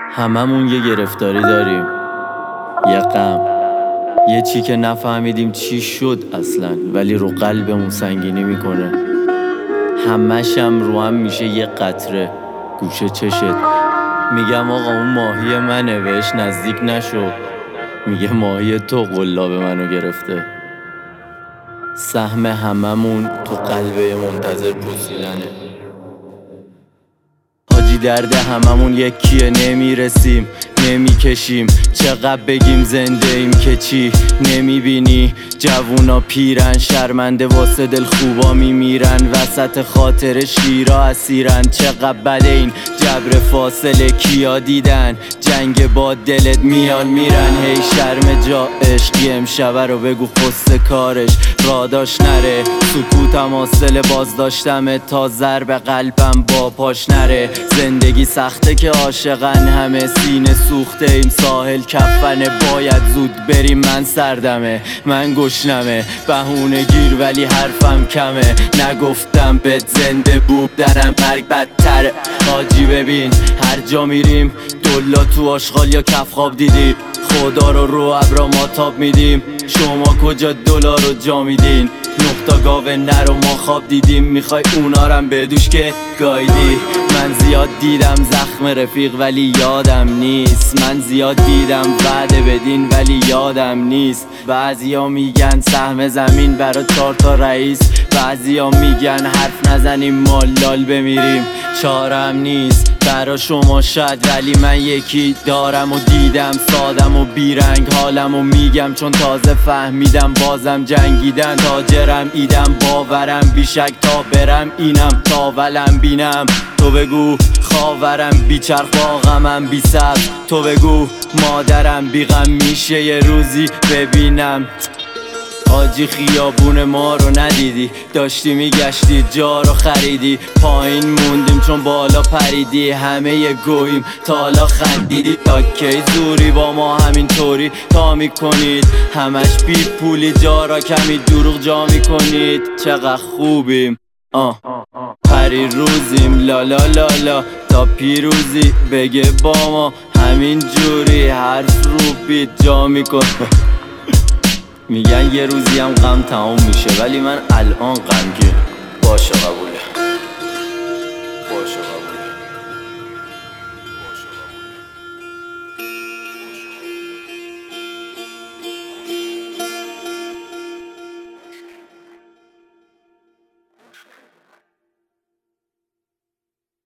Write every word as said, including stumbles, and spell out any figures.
هممون یه گرفتاری داریم، یه غم، یه چی که نفهمیدیم چی شد اصلا، ولی رو قلبمون سنگینی میکنه. همش هم رو هم میشه یه قطره گوشه چشت. میگم آقا اون ماهی منه، بهش نزدیک نشو. میگه ماهی تو قلاب منو گرفته. سهم هممون تو قلبه منتظر پوسیدنه. حاجی درد هممون یکیه، نمیرسیم نمیکشیم. چقدر بگیم زنده ایم که چی نمیبینی؟ جوونا پیرن شرمنده واسه دل خوبا میمیرن، وسط خاطر شیرا اسیرن. چقدر بده این جبر فاصله، کیا دیدن جنگ با دلت میان میرن. هی شرم جا عشقی امشبه رو بگو خست کارش راداش نره. سکوتم حاصل بازداشتمه تا ضرب قلبم با پاش نره. زندگی سخته که عاشقن همه، سینه سوخته ایم ساحل کفنه. باید زود بریم من سردمه، من گشنمه بهونه گیر ولی حرفم کمه. نگفتم بهت زنده بود درم مرگ بدتره. حاجی ببین هر جا میریم دلا تو آشغال یا کف خواب دیدی. خدا رو رو ابرا ما تاب میدیم، شما کجا دلار رو جا میدین؟ نقطا گاوه نر و ما خواب دیدیم، میخوای اونارم بدوش که گایدی. من زیاد دیدم زخم رفیق ولی یادم نیست. من زیاد دیدم وعده بدین ولی یادم نیست. بعضیا میگن سهم زمین برا چهار تا رئیس، بعضیا میگن حرف نزنیم ما لال بمیریم. چارم نیست برا شما شاید، ولی من یکی دارم و دیدم سادم و بیرنگ حالم و میگم چون تازه فهمیدم بازم جنگیدن. تاجرم ایدم باورم بیشک تا برم اینم تا ولم بینم. تو بگو خاورم بیچرخ با غمم بی سر. تو بگو مادرم بی غم میشه یه روزی ببینم. حاجی خیابون ما رو ندیدی، داشتی میگشتی جا رو خریدی. پایین موندیم چون بالا پریدی، همه یه گوییم تا حالا خندیدی. تا کی زوری با ما همینطوری تا میکنید؟ همش بی پولی جا را کمی دروغ جا میکنید. چقدر خوبیم آه پری روزیم لا لا لا لا تا پیروزی بگه با ما همین جوری حرف رو بیت جا میکن. میگن یه روزی هم غم تمام میشه، ولی من الان غمگین باشه قبوله.